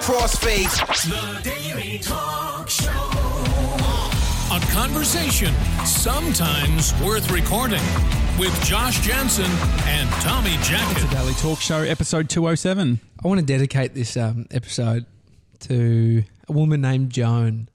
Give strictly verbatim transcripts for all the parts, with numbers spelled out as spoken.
crossfade. The Daily Talk Show. A conversation sometimes worth recording with Josh Jansen and Tommy Jackett. It's a Daily Talk Show, episode two oh seven. I want to dedicate this um, episode to a woman named Joan.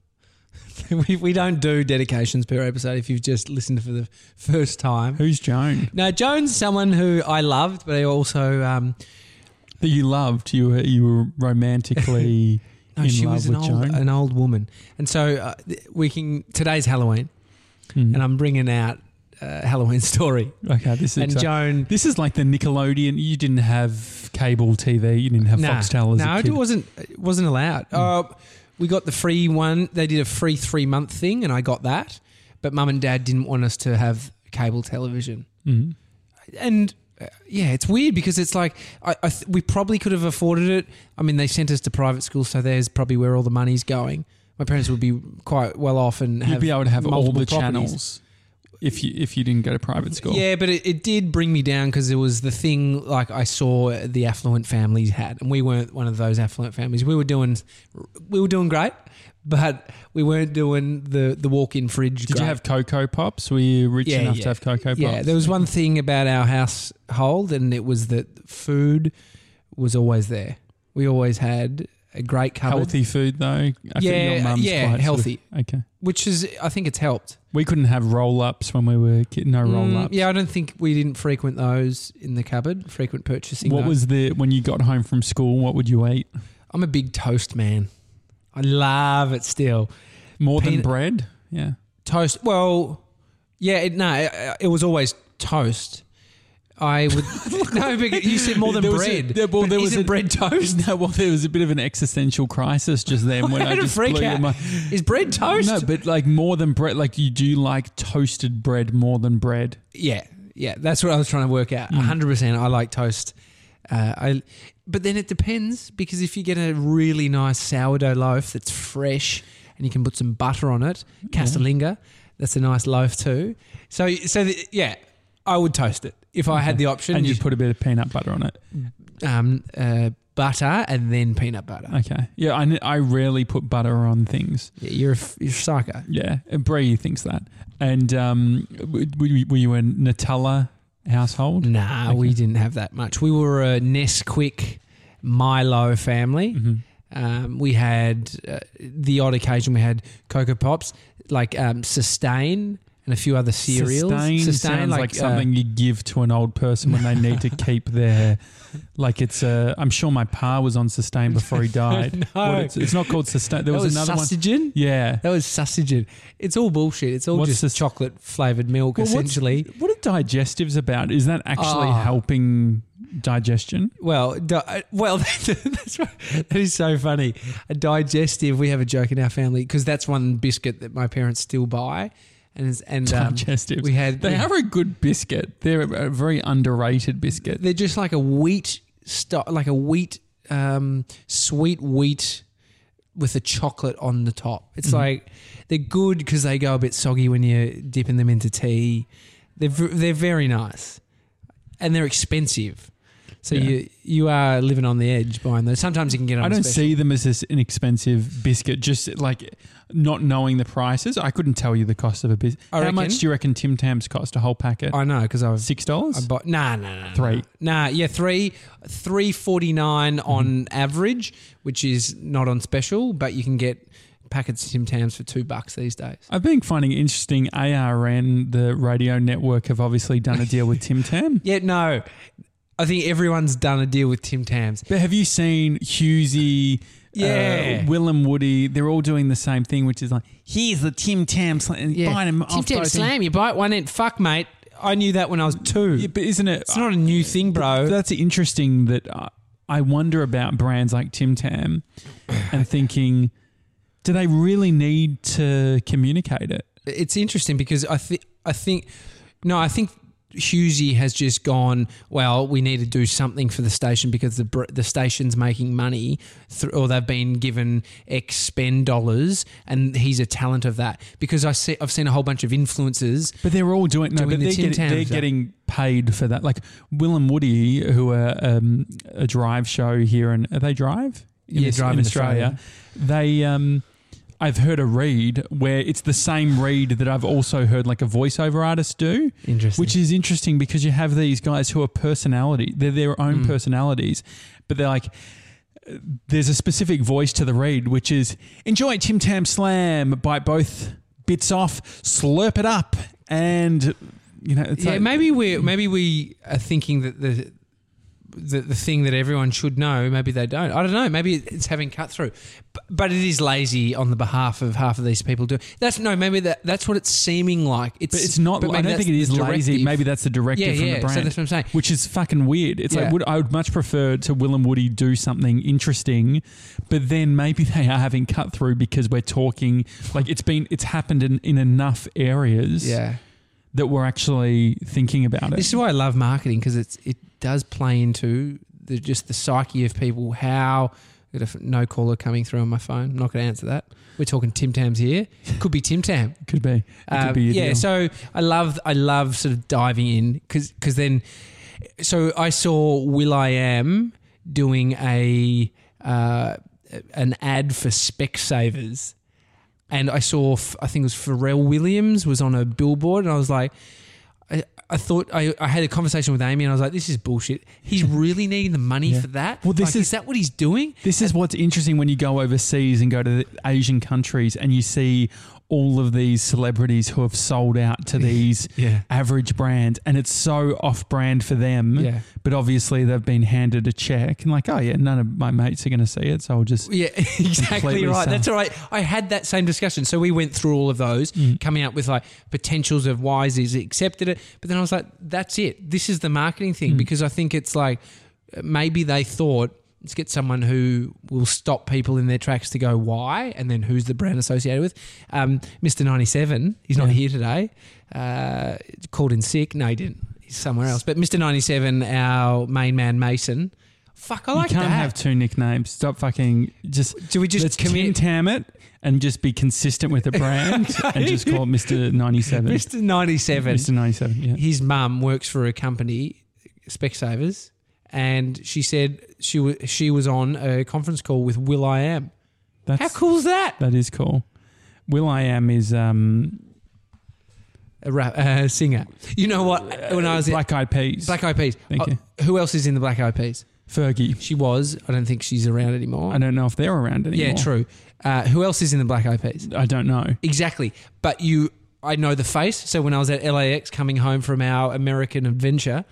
we, we don't do dedications per episode if you've just listened for the first time. Who's Joan? No, Joan's someone who I loved, but I also... Um, that you loved? You were, you were romantically no, in she love was an with old, Joan? an old woman. And so uh, we can... Today's Halloween, Mm. and I'm bringing out a Halloween story. Okay, this is And exci- Joan... This is like the Nickelodeon. You didn't have cable T V. You didn't have Nah, Foxtel as no, a kid. it wasn't. It wasn't allowed. Mm. Uh, we got the free one. They did a free three month thing, and I got that. But Mum and Dad didn't want us to have cable television. Mm. And uh, yeah, it's weird because it's like I, I th- we probably could have afforded it. I mean, they sent us to private school, so there's probably where all the money's going. My parents would be quite well off and You'd have be able to have all multiple the properties. channels if you if you didn't go to private school. Yeah, but it, it did bring me down because it was the thing like I saw the affluent families had, and we weren't one of those affluent families. We were doing, we were doing great, but we weren't doing the, the walk-in fridge. Did great. you have Cocoa Pops? Were you rich Yeah, enough yeah. to have Cocoa Pops? Yeah, there was one thing about our household, and it was that food was always there. We always had a great cupboard. Healthy food though. I think Yeah, your mum's yeah, quite healthy. Sort of, okay. Which is, I think it's helped. We couldn't have roll-ups when we were kids. No Mm, roll-ups. yeah, I don't think we didn't frequent those in the cupboard, frequent purchasing. What those. was the when you got home from school? What would you eat? I'm a big toast man. I love it still. More than Peanut- bread? Yeah. Toast. Well, yeah, it, no, it, it was always toast. I would no, but you said more than There was a- bread. there- well, but there was isn't a- bread toast? No, well, there was a bit of an existential crisis just then when I I, had a just freak blew your out. mind. Is bread toast? No, but like more than bread. Like you do like toasted bread more than bread. Yeah, yeah, that's what I was trying to work out. Mm. one hundred percent I like toast. Uh, I, but then it depends because if you get a really nice sourdough loaf that's fresh and you can put some butter on it, castellinga, that's a nice loaf too. So, so the, yeah, I would toast it if I had the option. And you'd put a bit of peanut butter on it. um, uh, butter and then peanut butter. Okay. Yeah, I, I rarely put butter on things. Yeah, you're a, f- you're a psycho. Yeah, and Bree thinks that. And um, w- w- were you a Nutella household? Nah, Okay. we didn't have that much. We were a Nesquik Milo family. Mm-hmm. Um, we had uh, the odd occasion we had Cocoa Pops, like um, Sustain and a few other cereals. Sustain, sounds like, uh, something you give to an old person when they need to keep their, like it's a, I'm sure my pa was on Sustain before he died. No. What it's, it's not called Sustain. There that was, was another one. Sustagen? Yeah. That was Sustagen. It's all bullshit. It's all What's just sus- chocolate flavoured milk, Well, what's- essentially. What are digestives about? Is that actually Oh. helping digestion? Well, di- well, that's right. That is so funny. A digestive. We have a joke in our family because that's one biscuit that my parents still buy, and it's- and um, Digestives. we had They are a good biscuit. They're a very underrated biscuit. They're just like a wheat, sto- like a wheat, um, sweet wheat with a chocolate on the top. It's Mm-hmm. like they're good because they go a bit soggy when you're dipping them into tea. They're v- they're very nice, and they're expensive. So Yeah. you you are living on the edge buying those. Sometimes you can get on. I a don't special. see them as this inexpensive biscuit. Just like not knowing the prices, I couldn't tell you the cost of a biscuit. I How reckon- much do you reckon Tim Tams cost a whole packet? I know because I've Six I dollars. bought nah nah nah Three. nah yeah three three forty nine Mm-hmm. on average, which is not on special, but you can get packets of Tim Tams for two bucks these days. I've been finding it interesting. A R N, the radio network, have obviously done a deal with Tim Tam. Yeah, no, I think everyone's done a deal with Tim Tams. But have you seen Hughesy? Yeah. uh, Will and Woody, they're all doing the same thing, which is like, here's the Tim Tam slam, and Yeah, buying them Tim off Tam both slam. You bite one end. Fuck, mate. I knew that when I was two. ends. Yeah, but isn't it? It's not a new thing, bro. That's interesting that uh, I wonder about brands like Tim Tam and thinking, do they really need to communicate it? It's interesting because I think I think no, I think Hughesy has just gone, well, we need to do something for the station because the br- the station's making money th- or they've been given X spend dollars and he's a talent of that. Because I see, I've seen a whole bunch of influencers. But they're all doing no, Doing but the they're, Tim getting, they're Tams, though. getting paid for that. Like Will and Woody, who are um, a drive show here, and are they drive? in, Yeah, Aus- Drive in in Australia. They, um, I've heard a read where it's the same read that I've also heard like a voiceover artist do. Interesting. Which is interesting because you have these guys who are personality. They're their own Mm. personalities, but they're like, there's a specific voice to the read, which is enjoy Tim Tam Slam, bite both bits off, slurp it up, and you know, it's yeah, like, maybe we maybe we are thinking that the, the the thing that everyone should know, maybe they don't. I don't know. Maybe it's having cut through, but, but it is lazy on the behalf of half of these people. Do that's no, maybe that that's what it's seeming like. It's but it's not. but I maybe don't think it that's is the lazy. directive. Maybe that's the directive Yeah, from yeah, the so brand. that's what I'm saying. Which is fucking weird. It's Yeah. like would, I would much prefer to Will and Woody do something interesting, but then maybe they are having cut through because we're talking like it's been it's happened in, in enough areas. Yeah. That we're actually thinking about it. This is why I love marketing, because it's it does play into the, just the psyche of people. How I've got a no caller coming through on my phone. I'm not going to answer that. We're talking Tim Tams here. Could be Tim Tam. Could be. It Um, could be a yeah. deal. So I love I love sort of diving in because because then so I saw Will.i.am doing a uh, an ad for Specsavers. And I saw, I think it was Pharrell Williams was on a billboard, and I was like, I, I thought I, I had a conversation with Amy, and I was like, this is bullshit. He's really needing the money Yeah. for that. Well, this Like, is- is that what he's doing? This is what's interesting when you go overseas and go to the Asian countries and you see all of these celebrities who have sold out to these Yeah. average brands, and it's so off-brand for them. Yeah. But obviously they've been handed a check and like, oh yeah, none of my mates are going to see it, so I'll just Yeah, exactly Completely right. so. That's all right. I had that same discussion. So we went through all of those, Mm. coming up with like potentials of why he's accepted it. But then I was like, that's it. This is the marketing thing, Mm. because I think it's like maybe they thought, let's get someone who will stop people in their tracks to go, why? And then who's the brand associated with? Um, Mister ninety-seven, he's not Yeah. here today. Uh, called in sick. No, he didn't. He's somewhere else. But Mister ninety-seven, our main man, Mason. Fuck, I like you can't that. have two nicknames. Stop fucking just. Do we just let's commit- Tim Tam it and just be consistent with the brand and just call it Mister ninety-seven. Mister ninety-seven. Mister ninety-seven. Yeah. His mum works for a company, Specsavers, and she said she was she was on a conference call with Will.i.am. That's, How cool is that? That is cool. Will.i.am is um, A rap, uh, singer. You know what? When I was Black Eyed Peas. in Black Eyed Peas. Thank Oh, you. Who else is in the Black Eyed Peas? Fergie. She was. I don't think she's around anymore. I don't know if they're around anymore. Yeah, true. Uh, who else is in the Black Eyed Peas? I don't know. Exactly. But you, I know the face. So when I was at L A X coming home from our American adventure,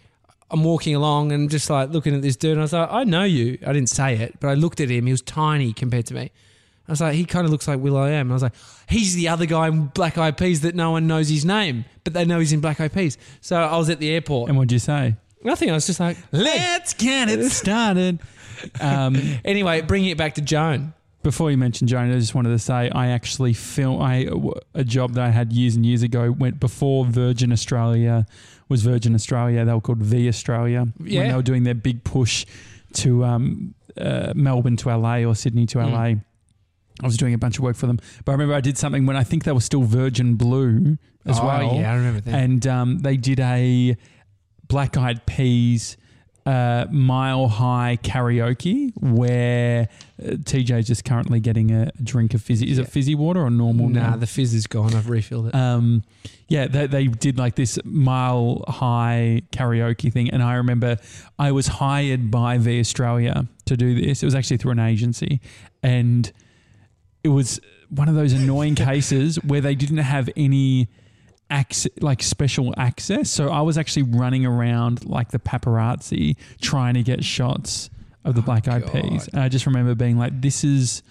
I'm walking along and just like looking at this dude, and I was like, I know you. I didn't say it, but I looked at him. He was tiny compared to me. I was like, he kind of looks like Will.i.am. And I was like, he's the other guy in Black Eyed Peas that no one knows his name, but they know he's in Black Eyed Peas. So I was at the airport. And what'd you say? Nothing. I was just like, Let's get it started. Um, anyway, bringing it back to Joan. before you mentioned Joan, I just wanted to say I actually film I a job that I had years and years ago went before Virgin Australia was Virgin Australia. They were called V Australia Yeah. when they were doing their big push to um, uh, Melbourne to L A or Sydney to L A. Mm. I was doing a bunch of work for them, but I remember I did something when I think they were still Virgin Blue as Oh, well. yeah, I remember that. And um, they did a Black Eyed Peas uh, Mile High karaoke where uh, T J's just currently getting a drink of fizzy. Is Yeah. it fizzy water or normal? Nah, now? the fizz is gone. I've refilled it. Um, yeah, they, they did like this Mile High karaoke thing, and I remember I was hired by V Australia to do this. It was actually through an agency, and it was one of those annoying cases where they didn't have any access, like special access. So I was actually running around like the paparazzi trying to get shots of the Oh, Black Eyed God. Peas. And I just remember being like, "This is,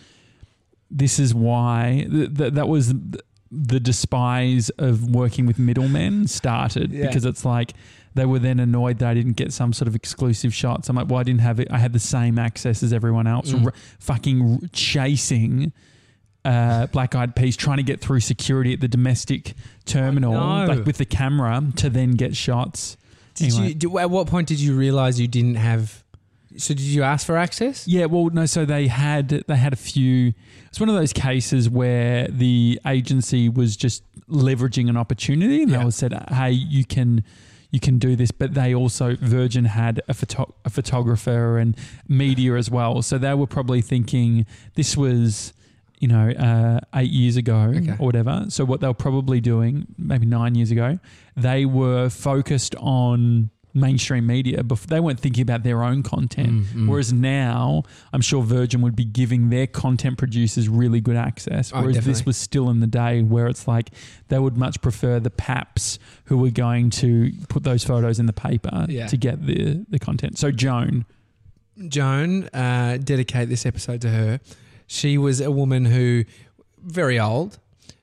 this is why th- th- that was th- the despise of working with middlemen started Yeah. because it's like." They were then annoyed that I didn't get some sort of exclusive shots. I'm like, well, I didn't have it. I had the same access as everyone else. Mm. R- fucking r- chasing uh, Black Eyed Peas, trying to get through security at the domestic terminal, I know. like with the camera, to then get shots. Did Anyway. you? Did, at what point did you realize you didn't have? So did you ask for access? Yeah, well, no. So they had they had a few. It's one of those cases where the agency was just leveraging an opportunity, and Yeah. they said, "Hey, you can." you can do this. But they also, Virgin had a, photo- a photographer and media as well. So they were probably thinking this was, you know, uh, eight years ago Okay. or whatever. So what they were probably doing, maybe nine years ago, they were focused on mainstream media. Before, they weren't thinking about their own content. Mm, mm. Whereas now, I'm sure Virgin would be giving their content producers really good access. Oh, Whereas this definitely. was still in the day where it's like they would much prefer the paps who were going to put those photos in the paper Yeah. to get the, the content. So Joan, Joan, uh, dedicate this episode to her. She was a woman who, very old,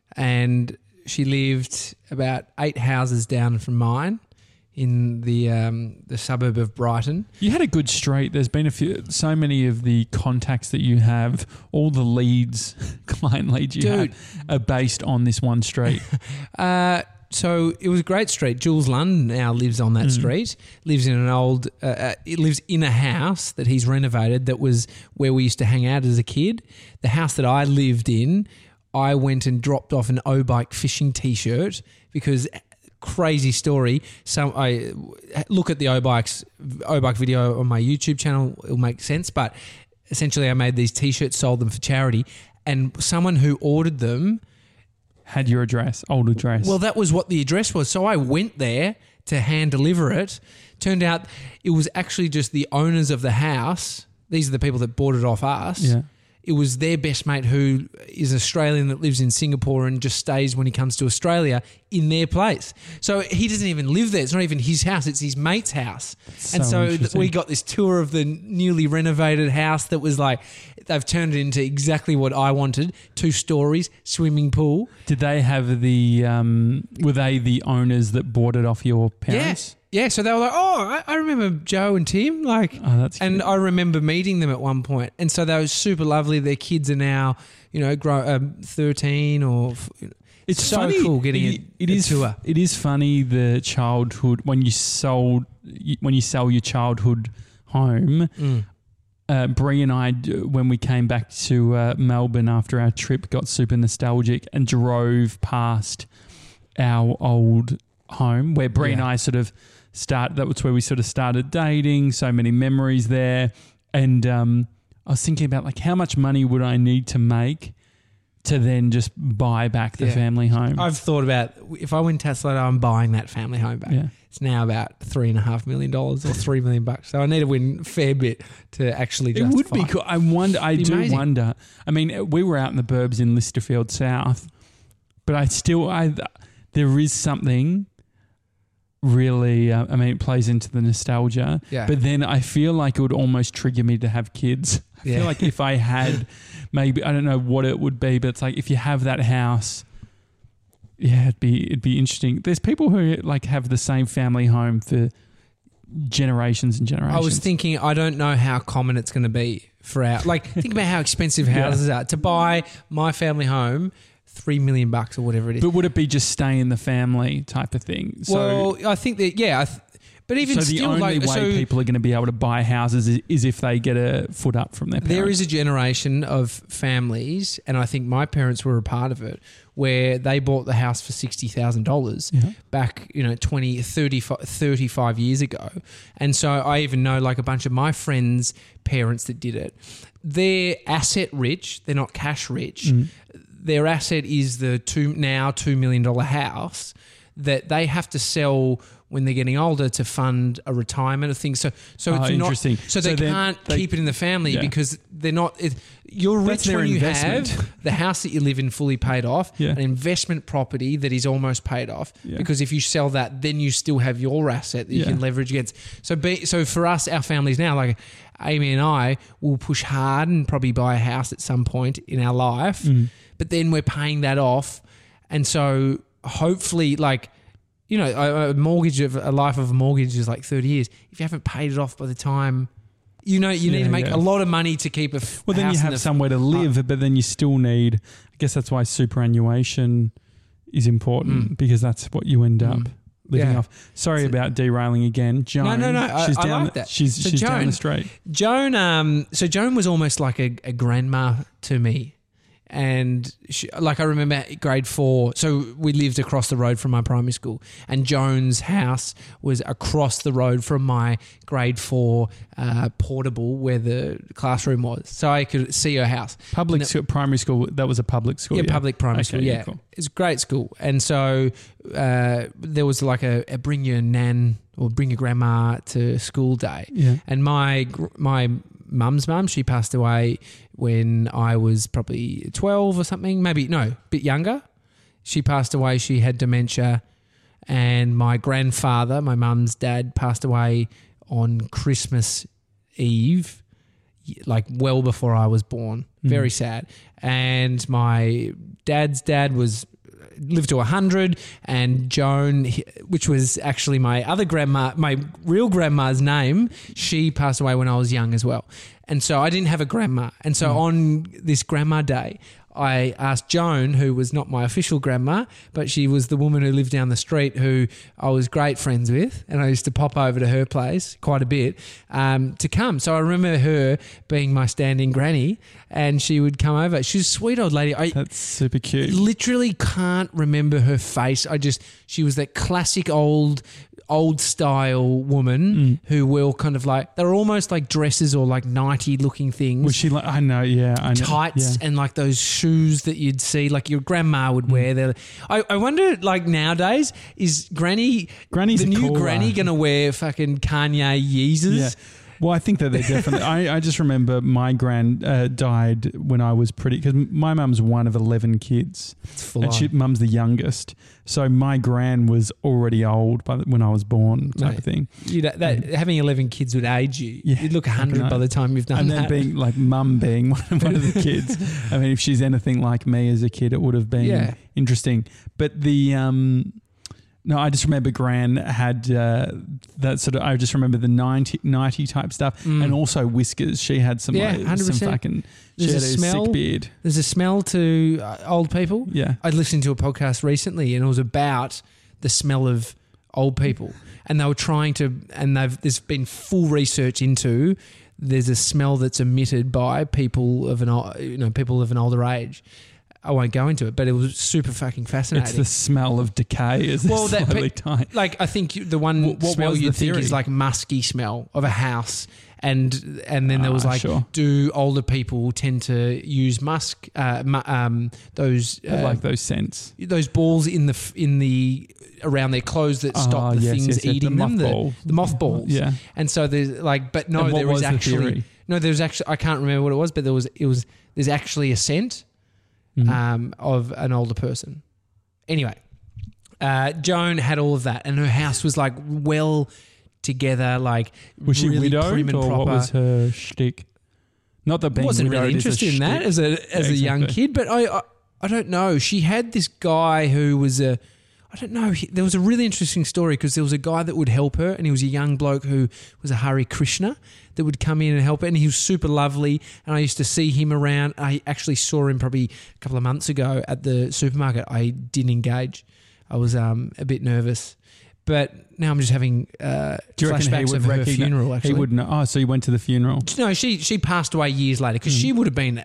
and she lived about eight houses down from mine in the um, the suburb of Brighton. you had a good street. There's been a few, so many of the contacts that you have, all the leads, client leads you Dude. have are based on this one street. Uh, so it was a great street. Jules London now lives on that Mm. street. Lives in an old. Uh, uh, it lives in a house that he's renovated. That was where we used to hang out as a kid. The house that I lived in, I went and dropped off an O-Bike fishing T-shirt because. Crazy story. So I look at the O-Bikes, O-Bike video on my YouTube channel. It'll make sense. But essentially, I made these T-shirts, sold them for charity, and someone who ordered them. Had your address, old address. Well, that was what the address was. So I went there to hand deliver it. Turned out it was actually just the owners of the house. These are the people that bought it off us. yeah. It was their best mate who is Australian that lives in Singapore and just stays when he comes to Australia in their place. So he doesn't even live there. It's not even his house. It's his mate's house. So and so th- interesting. we got this tour of the newly renovated house that was like, they've turned it into exactly what I wanted. Two stories, swimming pool. Did they have the, um, were they the owners that bought it off your parents? Yeah. Yeah, so they were like, oh, I, I remember Joe and Tim. Like, Oh, that's and cute. I remember meeting them at one point. And so they were super lovely. Their kids are now, you know, grow, um, thirteen or... f- It's so funny. cool getting it, a- it a is tour. It is funny the childhood when you sold when you sell your childhood home. Mm. Uh, Bree and I, d- when we came back to uh, Melbourne after our trip, got super nostalgic and drove past our old home where Bree and Yeah. I sort of start. That was where we sort of started dating. So many memories there, and um, I was thinking about like how much money would I need to make to then just buy back the Yeah. family home. I've thought about, if I win Tesla, I'm buying that family home back. Yeah. It's now about three and a half million dollars or three million bucks. So I need to win a fair bit to actually It justify. would be cool. I wonder. I Be do amazing. wonder. I mean, we were out in the burbs in Listerfield South, but I still, I there is something really. Uh, I mean, it plays into the nostalgia. Yeah. But then I feel like it would almost trigger me to have kids. I Yeah. feel like if I had, maybe I don't know what it would be, but it's like if you have that house. Yeah, it'd be it'd be interesting. There's people who like have the same family home for generations and generations. I was thinking, I don't know how common it's going to be for our, like, think about how expensive Yeah. houses are. To buy my family home, three million bucks or whatever it is. But would it be just stay in the family type of thing? So, well, I think that, yeah, I th- but even so the still, only like, way so people are going to be able to buy houses is, is if they get a foot up from their parents. there is a generation of families, and I think my parents were a part of it, where they bought the house for sixty thousand dollars Yeah. back, you know, twenty, thirty, thirty-five years ago. And so I even know like a bunch of my friends' parents that did it. They're asset rich. They're not cash rich. Mm. Their asset is the two now two million dollars house that they have to sell when they're getting older to fund a retirement of things. So, so Oh, it's interesting. not. So, So they then can't they- keep it in the family Yeah. because they're not. It, you're That's rich their when you investment. have the house that you live in fully paid off, Yeah. an investment property that is almost paid off. Yeah. Because if you sell that, then you still have your asset that you Yeah. can leverage against. So, be, so for us, our families now, like Amy and I, will push hard and probably buy a house at some point in our life. Mm. But then we're paying that off, and so hopefully, like, you know, a, a mortgage of a life of a mortgage is like thirty years. If you haven't paid it off by the time, you know, you need Yeah, to make yeah. a lot of money to keep a f- Well, then house you in have the- somewhere to live, but then you still need. I guess that's why superannuation is important Mm. because that's what you end up Mm. living Yeah. off. Sorry So- about derailing again, Joan. No, no, no, I- She's I down. like the, that. She's So she's down Joan- the street. Joan, um, so Joan was almost like a, a grandma to me. And she, like I remember grade four, so we lived across the road from my primary school, and Joan's house was across the road from my grade four uh, portable where the classroom was, so I could see her house. Public And school, primary school, that was a public school? Yeah, Yeah, public primary Okay, school, yeah, yeah. cool. It's a great school. And so uh, there was like a, a bring your nan or bring your grandma to school day. Yeah. And my gr- my mum's mum, she passed away when I was probably twelve or something, maybe, no, a bit younger. She passed away, she had dementia. And my grandfather, my mum's dad, passed away on Christmas Eve, like well before I was born. Very sad. And my dad's dad was lived to one hundred, and Joan, which was actually my other grandma, my real grandma's name, she passed away when I was young as well. And so I didn't have a grandma. And so mm. on this grandma day, I asked Joan, who was not my official grandma, but she was the woman who lived down the street who I was great friends with, and I used to pop over to her place quite a bit, um, to come. So I remember her being my stand-in granny, and she would come over. She's a sweet old lady. I That's super cute. literally can't remember her face. I just, she was that classic old... old style woman mm. who were kind of like, they were almost like dresses or like nighty looking things. Was she like, I know, yeah. I know, tights yeah. and like those shoes that you'd see, like your grandma would mm. wear. They're, I, I wonder, like nowadays, is Granny, Granny's the new cooler. Granny going to wear fucking Kanye Yeezys? Yeah. Well, I think that they definitely. I, I just remember my gran uh, died when I was pretty, because my mum's one of eleven kids, and she, mum's the youngest. So my gran was already old by the, when I was born, type Mate, of thing. You know, that, and, having eleven kids would age you. Yeah, You'd look a hundred by the time you've done and that. And then being like mum being one, one of the kids. I mean, if she's anything like me as a kid, it would have been yeah. interesting. But the. Um, No, I just remember Gran had uh, that sort of. I just remember the ninety, ninety type stuff, mm. and also whiskers. She had some, yeah, like, some fucking. There's she had a a smell. sick beard. There's a smell to uh, old people. Yeah, I listened to a podcast recently, and it was about the smell of old people, and they were trying to. And they've there's been full research into. There's a smell that's emitted by people of an you know people of an older age. I won't go into it, but it was super fucking fascinating. It's the smell of decay, isn't well, it? That Slightly pe- tight. Like I think the one what, what smell you think theory? is like musky smell of a house, and and then there was Ah, like, sure. do older people tend to use musk? Uh, mu- um, those uh, like those scents, those balls in the f- in the around their clothes that stop oh, the yes, things yes, yes. eating the them, mothball. the, the mothballs. Yeah, and so there's like, but no, and what there was was the actually theory? no, there was actually I can't remember what it was, but there was it was there's actually a scent. Mm-hmm. Um, of an older person. Anyway, uh, Joan had all of that, and her house was like well together, like was she really widowed, prim and or proper. what was her shtick? Not that being wasn't widowed really is a interested in that shtick. as a as Yeah, a young exactly. kid, but I, I I don't know. She had this guy who was a I don't know. He, there was a really interesting story because there was a guy that would help her, and he was a young bloke who was a Hare Krishna that would come in and help her, and he was super lovely. And I used to see him around. I actually saw him probably a couple of months ago at the supermarket. I didn't engage. I was um, a bit nervous, but now I'm just having uh, Do you reckon he flashbacks would of her recognize- funeral. Actually, He would know. Oh, so you went to the funeral? no, she she passed away years later because mm. she would have been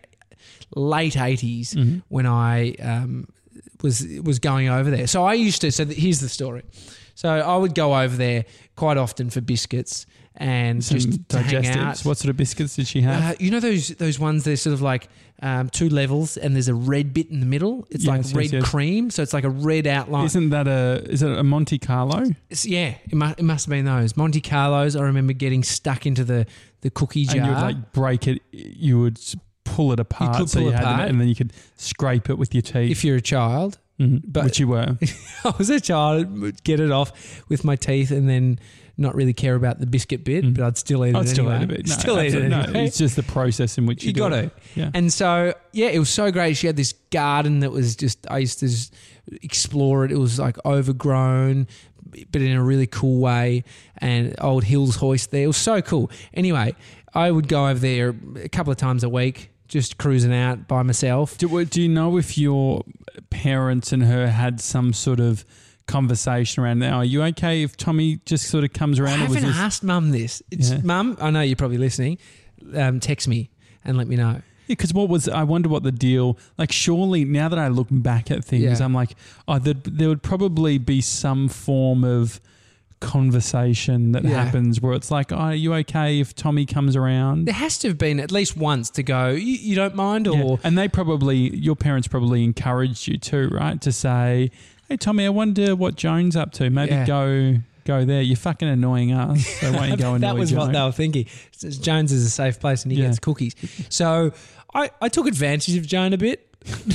late eighties mm-hmm. when I um, was was going over there. So I used to. So here's the story. So I would go over there quite often for biscuits and Some just to hang out. digestives. What sort of biscuits did she have? Uh, you know those those ones. They're sort of like um, two levels, and there's a red bit in the middle. It's Yes, like yes, red yes. cream, so it's like a red outline. Isn't that a? Is it a Monte Carlo? It's, yeah, it must, it must have been those Monte Carlos. I remember getting stuck into the the cookie jar. And you would like break it. You would pull it apart, could so pull you had them, apart. and then you could scrape it with your teeth. if you're a child. Mhm. but- Which you were. I was a child, would get it off with my teeth and then not really care about the biscuit bit, Mm. but I'd still eat I'd it still anyway. eat a bit. No, still eat it absolutely. anyway. No, it's just the process in which you, You do got it. to. Yeah. And so, yeah, it was so great. She had this garden that was just, I used to just explore it. It was like overgrown, but in a really cool way. And old Hills Hoist there. It was so cool. Anyway, I would go over there a couple of times a week, just cruising out by myself. Do, do you know if your parents and her had some sort of conversation around now? Are you okay if Tommy just sort of comes I around? or was haven't this- asked Mum this. It's Yeah. Mum, I know you're probably listening. Um, text me and let me know. because what was, I wonder what the deal, like surely now that I look back at things, Yeah. I'm like, oh, there, there would probably be some form of conversation that Yeah. happens where it's like, oh, are you okay if Tommy comes around? There has to have been at least once to go, you, you don't mind? Or Yeah. And they probably, your parents probably encouraged you too, right? To say, hey, Tommy, I wonder what Joan's up to. Maybe Yeah. go go there. You're fucking annoying us. So why don't you go annoy that was what Joan? they were thinking. Jones is a safe place and he Yeah. gets cookies. So I, I took advantage of Joan a bit.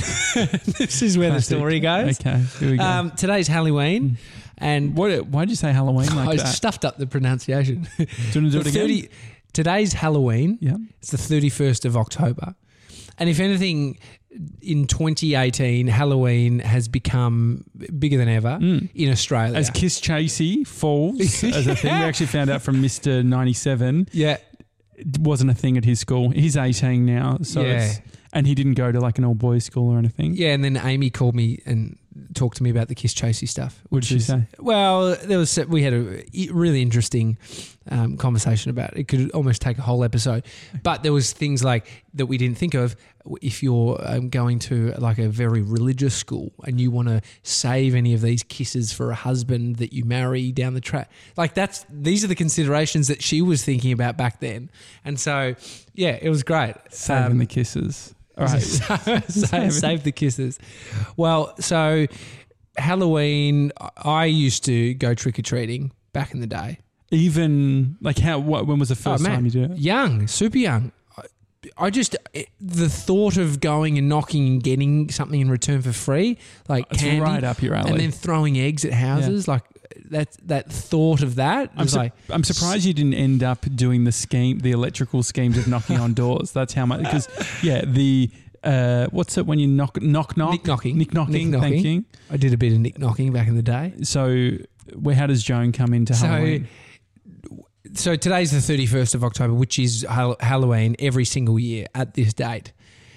This is where Classic. the story goes. Okay, here we go. Um, today's Halloween. And what? Why did you say Halloween like I that? stuffed up the pronunciation. Do you want to do The it again? thirty Today's Halloween. Yeah. It's the thirty-first of October. And if anything, in twenty eighteen, Halloween has become bigger than ever in Australia. As Kiss Chasey falls as a thing, we actually found out from Mister ninety-seven. yeah. It wasn't a thing at his school. He's eighteen now, so Yeah. it's, and he didn't go to like an all boys school or anything. Yeah, and then Amy called me and talked to me about the Kiss Chasey stuff. What did she is- say? Well, there was we had a really interesting um, conversation about it. It could almost take a whole episode, but there was things like that we didn't think of. If you're um, going to like a very religious school and you want to save any of these kisses for a husband that you marry down the track, like that's these are the considerations that she was thinking about back then. And so, yeah, it was great. Saving Um, the kisses. All right. save, save the kisses. Well, so Halloween, I used to go trick or treating back in the day. Even like how? What? When was the first Oh, man. time you did it? Young, super young. I, I just it, the thought of going and knocking and getting something in return for free, like It's candy, right up your alley. and then throwing eggs at houses, like that. That thought of that I'm, was su- like, I'm surprised you didn't end up doing the scheme, the electrical schemes of knocking on doors. That's how much. Because yeah, the uh, what's it when you knock knock knock Nick knocking. nick knocking. Nick knocking. Thank you. I did a bit of nick knocking back in the day. So where? How does Joan come into So, Halloween? so today's the thirty-first of October, which is Hall- Halloween every single year at this date.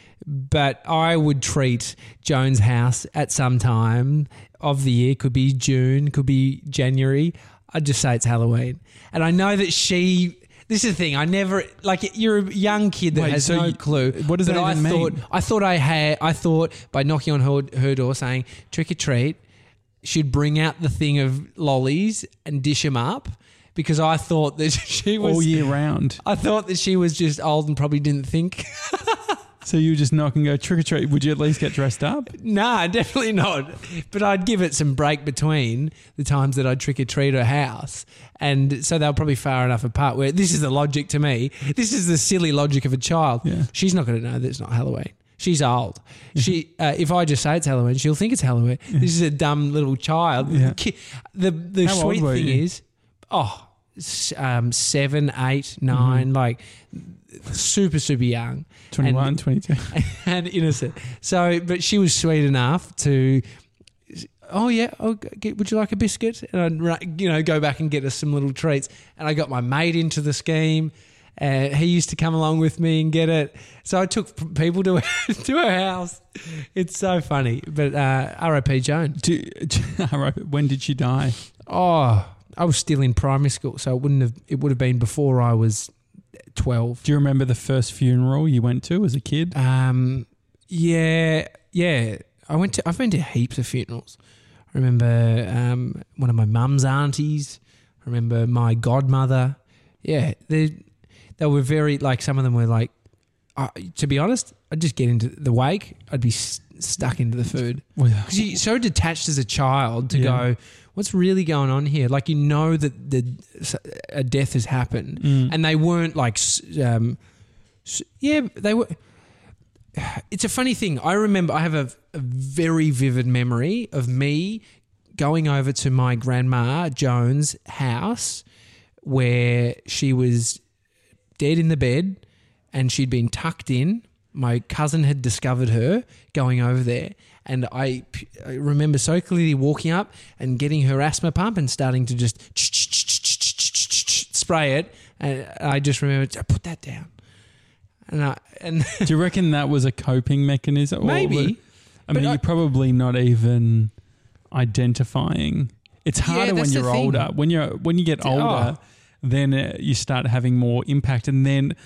But I would treat Joan's house at some time of the year. Could be June, could be January. I'd just say it's Halloween. And I know that she... This is the thing. I never... Like, you're a young kid that Wait, has so no you- clue. what does but that I even thought, mean? I thought I had... I thought by knocking on her, her door saying, trick or treat, she'd bring out the thing of lollies and dish them up, because I thought that she was All year round. I thought that she was just old and probably didn't think. So you just knock and go trick or treat. Would you at least get dressed up? Nah, definitely not. But I'd give it some break between the times that I'd trick or treat her house, and so they were probably far enough apart. Where this is the logic to me. This is the silly logic of a child. Yeah. She's not going to know that it's not Halloween. She's old. She, uh, if I just say it's Halloween, she'll think it's Halloween. This is a dumb little child. Yeah. Ki- The the How old sweet were thing you? is, oh, s- um, seven, eight, nine, Mm-hmm. like super super young, twenty-one, And- twenty-two. and innocent. So, but she was sweet enough to. Oh yeah, oh, get, would you like a biscuit? And I'd ru- you know go back and get us some little treats. And I got my mate into the scheme. Uh, he used to come along with me and get it. So I took p- people to to her house. It's so funny. But uh, R I P Joan. Do, when did she die? Oh, I was still in primary school, so it wouldn't have. It would have been before I was twelve. Do you remember the first funeral you went to as a kid? Um, yeah, yeah. I went to. I've been to heaps of funerals. I remember um, one of my mum's aunties. I remember my godmother. Yeah, they they were very like. Some of them were like. Uh, to be honest, I'd just get into the wake. I'd be s- stuck into the food Well, because you're so detached as a child to Yeah. go. What's really going on here? Like you know that the a death has happened, Mm. and they weren't like. s- Um, s- yeah, they were. It's a funny thing. I remember I have a, a very vivid memory of me going over to my grandma Joan's house where she was dead in the bed and she'd been tucked in. My cousin had discovered her going over there, and I, I remember so clearly walking up and getting her asthma pump and starting to just spray it, and I just remember, put that down. And I, and do you reckon that was a coping mechanism? Or Maybe. was- I mean, But I- you're probably not even identifying. It's Yeah, harder when that's the you're thing. older. When you're when you get older, Oh. then uh, you start having more impact. And then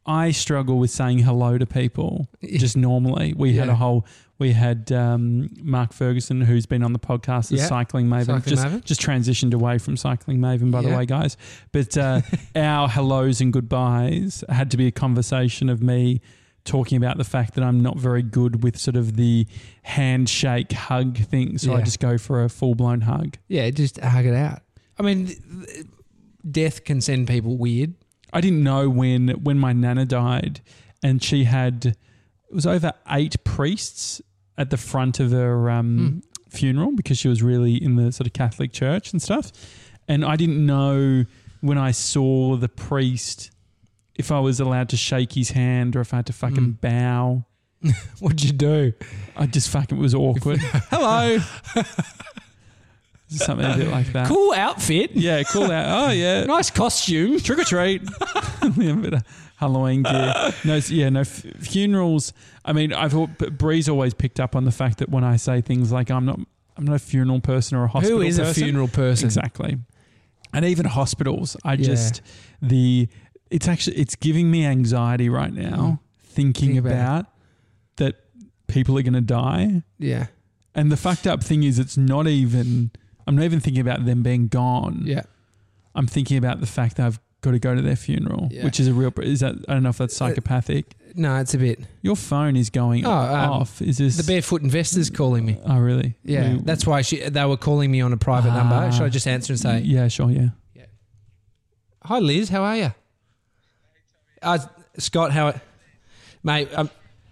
I struggle with saying hello to people just normally. We Yeah. had a whole, we had um, Mark Ferguson, who's been on the podcast as Yeah. Cycling Maven, Cycling just, Maven. just transitioned away from Cycling Maven, by the Yeah. way, guys. But uh, our hellos and goodbyes had to be a conversation of me talking about the fact that I'm not very good with sort of the handshake hug thing. So I Yeah. just go for a full-blown hug. Yeah, just hug it out. I mean, th- th- death can send people weird. I didn't know when when my nana died, and she had it was over eight priests at the front of her um, Mm. funeral because she was really in the sort of Catholic Church and stuff. And I didn't know when I saw the priest if I was allowed to shake his hand or if I had to fucking Mm. bow. What'd you do? I just fucking it was awkward. Hello. Something a bit like that. Cool outfit. Yeah, cool out. Oh yeah. Nice costume. Trick or treat. Yeah, a bit of Halloween gear. No, s- yeah, no f- funerals. I mean, I've al- but Bree's always picked up on the fact that when I say things like I'm not, I'm not a funeral person or a hospital. Who is a person. funeral person? Exactly. And even hospitals, I Yeah. just the it's actually it's giving me anxiety right now thinking Think about about that people are going to die. Yeah. And the fucked up thing is, it's not even. I'm not even thinking about them being gone. Yeah. I'm thinking about the fact that I've got to go to their funeral, Yeah. which is a real. Is that I don't know if that's psychopathic. No, it's a bit. Your phone is going Oh, um, off. Is this The Barefoot Investor's calling me. Oh, really? Yeah, We- that's why she, they were calling me on a private Ah. number. Should I just answer and say, Yeah, sure. Yeah. "Hi, Liz, how are you?" Uh, Scott, how, mate? Um,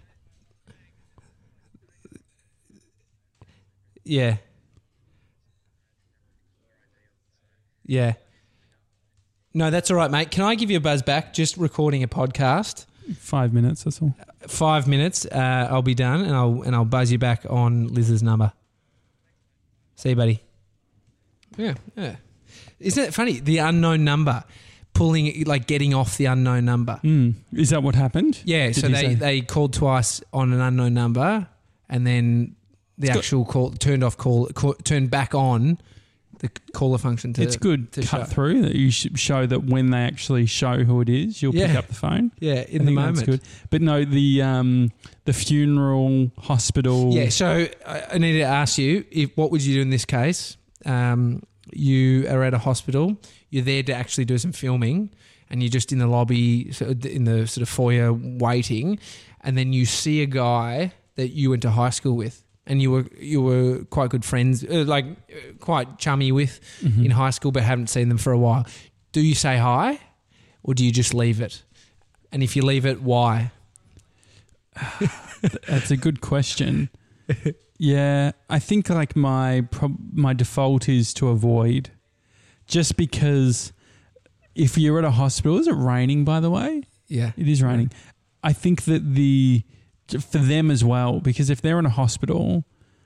yeah, yeah. No, that's all right, mate. Can I give you a buzz back? Just recording a podcast. Five minutes. That's all. Five minutes. Uh, I'll be done, and I'll and I'll buzz you back on Liz's number. See you, buddy. Yeah, yeah. Isn't it funny? The unknown number, pulling like getting off the unknown number. Mm. Is that what happened? Yeah. Did so you they say- they called twice on an unknown number, and then the It's got- actual call turned off call, call turned back on the caller function. To It's good to cut show. through that you should show that when they actually show who it is, you'll pick Yeah. up the phone. Yeah, in I the think moment. that's good. But no, the um, the funeral hospital. Yeah, so I I need to ask you, if what would you do in this case? Um, you are at a hospital, you're there to actually do some filming, and you're just in the lobby, so in the sort of foyer waiting, and then you see a guy that you went to high school with, and you were you were quite good friends, uh, like uh, quite chummy with Mhm. in high school, but haven't seen them for a while. Do you say hi, or do you just leave it? And if you leave it, why? That's a good question. Yeah, I think like my prob- my default is to avoid, just because if you're at a hospital, is it raining? By the way, Yeah, it is raining. I think that the for them as well, because if they're in a hospital,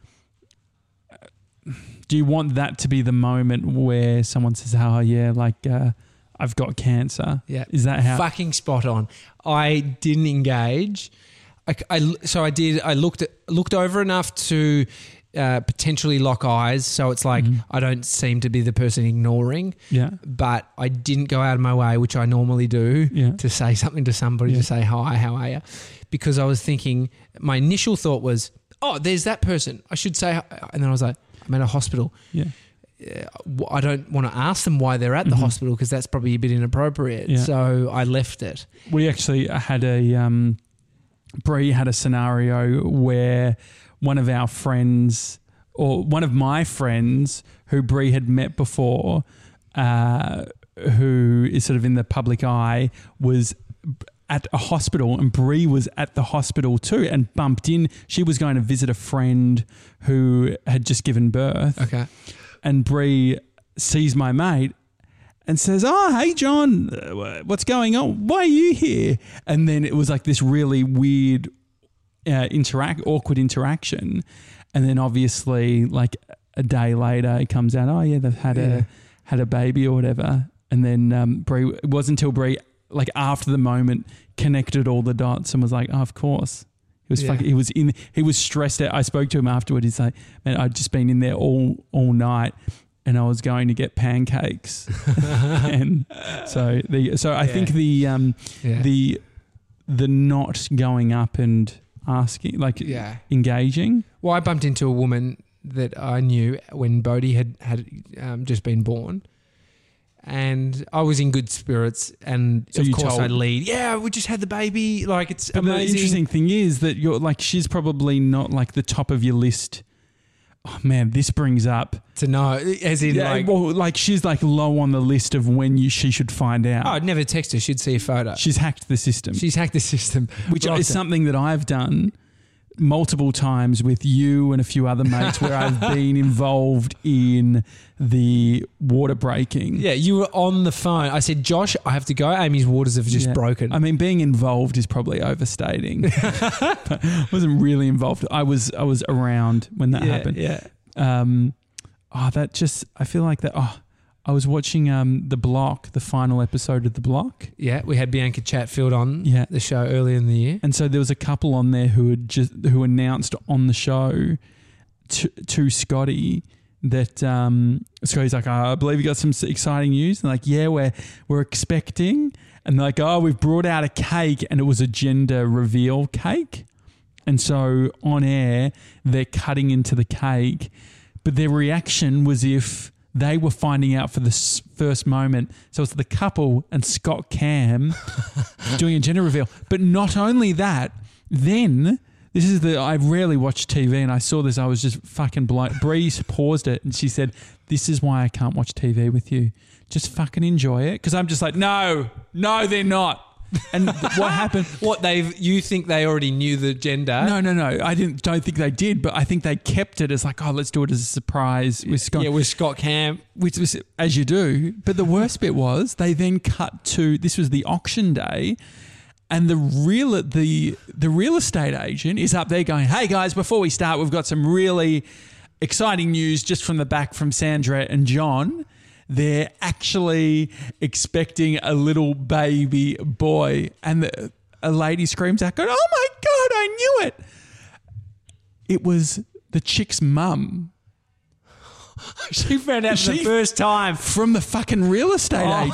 do you want that to be the moment where someone says, "Oh yeah, like uh, I've got cancer"? Yeah. Is that how? Fucking spot on. I didn't engage. I, I- so I did. I looked at, looked over enough to uh, potentially lock eyes. So it's like Mhm. I don't seem to be the person ignoring, Yeah, but I didn't go out of my way, which I normally do, yeah. to say something to somebody, Yeah. to say hi, how are you? Because I was thinking, my initial thought was, oh, there's that person. I should say, hi. And then I was like, I'm at a hospital. Yeah. Uh, I don't want to ask them why they're at the Mhm. hospital because that's probably a bit inappropriate. Yeah. So I left it. We actually had a um, Bree had a scenario where one of our friends, or one of my friends, who Bree had met before, uh, who is sort of in the public eye, was at a hospital, and Bree was at the hospital too, and bumped in. She was going to visit a friend who had just given birth, Okay. and Bree sees my mate and says, "Oh, hey, John, uh, what's going on? Why are you here?" And then it was like this really weird, uh, interact, awkward interaction. And then obviously, like a day later, it comes out, "Oh yeah, they've had Yeah. a had a baby or whatever." And then um, Bree, it wasn't until Bree, like after the moment, connected all the dots and was like, "Oh, of course." He was Yeah. fucking, he was in he was stressed out. I spoke to him afterward. He's like, "Man, I'd just been in there all all night, and I was going to get pancakes." And so the so I Yeah. think the um Yeah. the the not going up and asking, like Yeah. engaging. Well, I bumped into a woman that I knew when Bodhi had had um, just been born, and I was in good spirits. And So of you course, told- I lead. Yeah, we just had the baby. Like it's But the amazing. interesting thing is that you're like, she's probably not like the top of your list. Oh man, this brings up. to know, as in Yeah, like, well, like she's like low on the list of when you she should find out. oh, I'd never text her. She'd see a photo. She's hacked the system, She's hacked the system, which Blocked is it. something that I've done multiple times with you and a few other mates where I've been involved in the water breaking. Yeah, you were on the phone. I said, Josh, I have to go. Amy's waters have just Yeah. broken. I mean, being involved is probably overstating. But I wasn't really involved. I was I was around when that yeah, happened. yeah. Um, oh, that just I feel like that. Oh, I was watching um The Block, the final episode of The Block. Yeah, we had Bianca Chatfield on Yeah. the show earlier in the year. And so there was a couple on there who had just who announced on the show to, to Scotty that um, Scotty's like, oh, I believe you got some exciting news. And like, yeah, we're we're expecting. And they're like, oh, we've brought out a cake, and it was a gender reveal cake. And so on air, they're cutting into the cake, but their reaction was if they were finding out for the s- first moment. So it's the couple and Scott Cam doing a gender reveal. But not only that, then this is the I rarely watch T V, and I saw this. I was just fucking blown. Bree paused it and she said, "This is why I can't watch T V with you. Just fucking enjoy it." Because I'm just like, no, no, they're not. And th- what happened? What they've you think they already knew the gender? No, no, no. I didn't. Don't think they did, but I think they kept it as like, oh, let's do it as a surprise with Scott. Yeah, with Scott Cam. Which was as you do. But the worst bit was they then cut to this was the auction day, and the real the the real estate agent is up there going, "Hey guys, before we start, we've got some really exciting news just from the back from Sandra and John. They're actually expecting a little baby boy," and the, a lady screams out, going, "Oh my god, I knew it!" It was the chick's mum. She found out for the She- first time. From the fucking real estate Oh.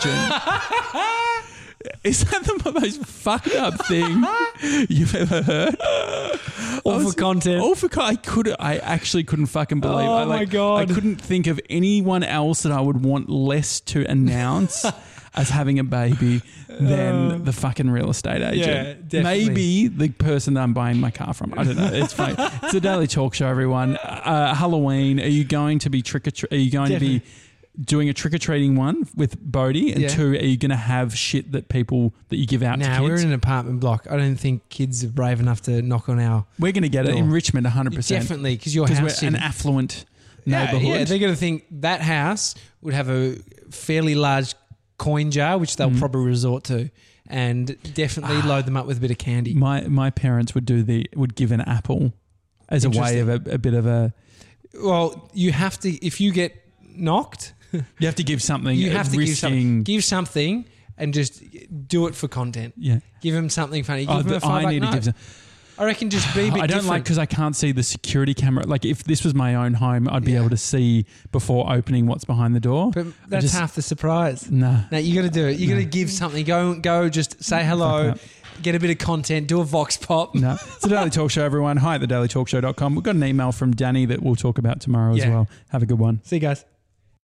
agent. Is that the most fucked up thing you've ever heard? All I for was- content. All for con- I could. I actually couldn't fucking believe. Oh I, like, my God. I couldn't think of anyone else that I would want less to announce as having a baby than the fucking real estate agent. Yeah, definitely. Maybe the person that I'm buying my car from. I don't know. It's fine. It's a Daily Talk Show, everyone. Uh, Halloween. Are you going to be trick or treat? Are you going to be doing a trick or treating one with Bodhi? And Yeah. two, are you going to have shit that people that you give out to Now kids? we're in an apartment block. I don't think kids are brave enough to knock on our. We're going to get it in door. Richmond, one hundred percent. Definitely, because your Because house we're an in- affluent yeah, neighbourhood. yeah, they're going to think that house would have a fairly large coin jar, which they'll Mm. probably resort to, and definitely load them up with a bit of candy. my my parents would do the would give an apple as a way of a, a bit of a. Well, you have to if you get knocked, You have to give something. you have to give something. risking. Give something and just do it for content. Yeah. Give them something funny. Give Oh, them the- a five I buck need to note. give some. I reckon just be a bit I don't like different. because I can't see the security camera. Like if this was my own home, I'd be Yeah. able to see before opening what's behind the door. But that's just- half the surprise. Nah. No, you got to do it. You got to give something. Go, go. Just say hello. Fuck Get a bit of content. Do a vox pop. No. It's the Daily Talk Show, everyone. Hi at the daily talk show dot com. We've got an email from Danny that we'll talk about tomorrow as Yeah. well. Have a good one. See you guys.